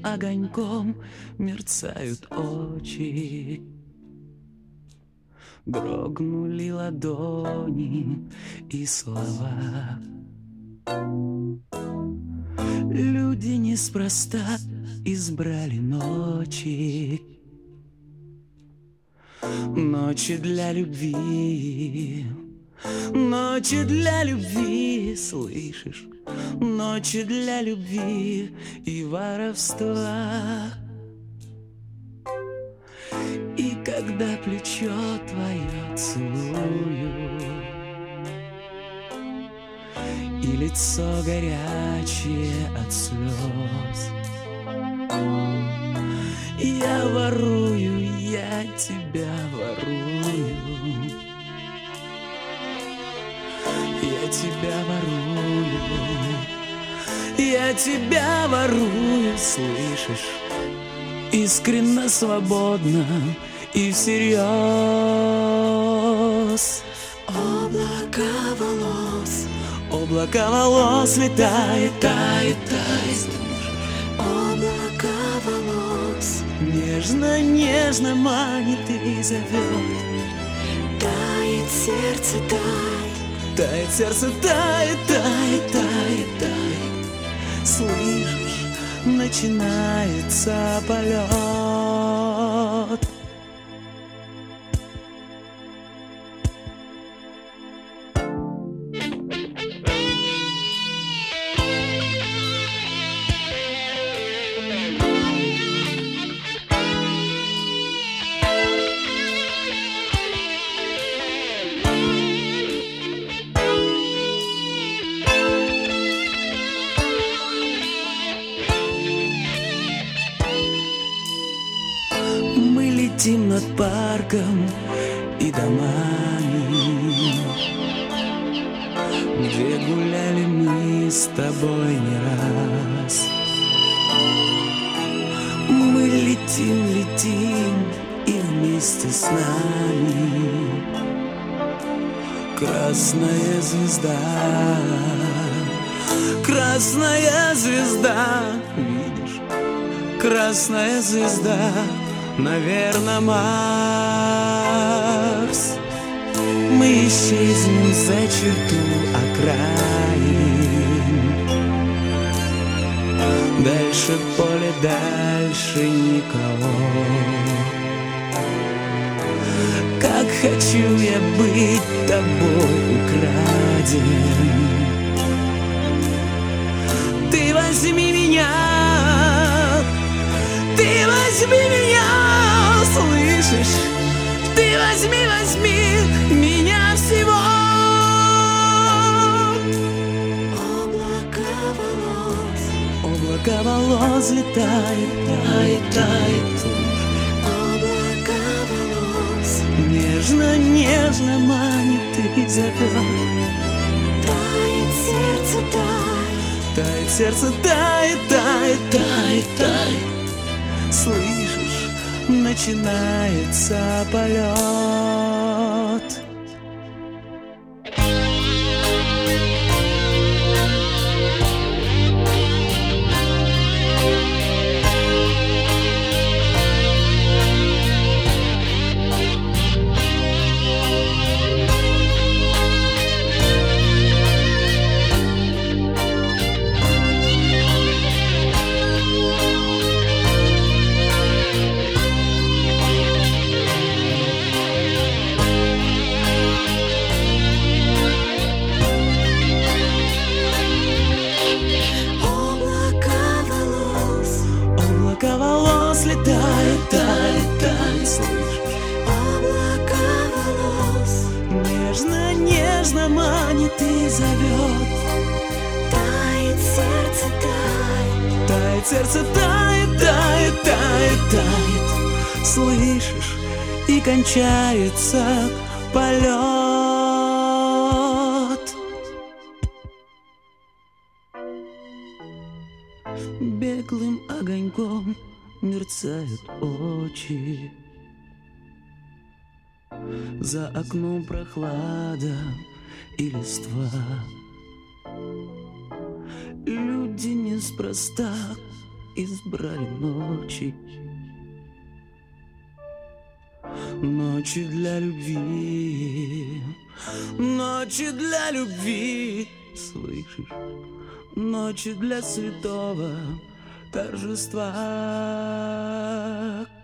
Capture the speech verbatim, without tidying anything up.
огоньком мерцают очи. Дрогнули ладони и слова. Люди неспроста избрали ночи. Ночи для любви, ночи для любви, слышишь? Ночи для любви и воровства. И когда плечо твое целую, и лицо горячее от слез, я ворую, я тебя ворую, я тебя ворую, я тебя ворую, слышишь? Искренно, свободно и всерьез. Облака волос, облака волос летает, тает, тает. Облака волос нежно, нежно манит и зовет. Тает сердце, тает, тает сердце, тает, тает, тает, тает. Слышишь, начинается полет. Летим над парком и домами, где гуляли мы с тобой не раз. Мы летим, летим, и вместе с нами красная звезда, красная звезда, видишь, красная звезда. Наверно, Марс. Мы исчезнем за черту окраин. Дальше поле, дальше никого. Как хочу я быть тобой украден. Ты возьми меня, ты возьми меня, слышишь? Ты возьми, возьми меня всего. Облака волос, облака волос летает, тает, тает. Облака волос нежно, нежно манит и зовет. Тает сердце, тает, тает сердце, тает, тает, тает, тает. Слышишь, начинается полет. Летает, тает, тает, слышишь? Облака волос нежно, нежно манит и зовет. Тает сердце, тает, тает сердце, тает, тает, тает, тает. Слышишь, и кончается полет. Беглым огоньком мерцают очи. За окном прохлада и листва. Люди неспроста избрали ночи. Ночи для любви, ночи для любви, слышишь? Ночи для святого торжества.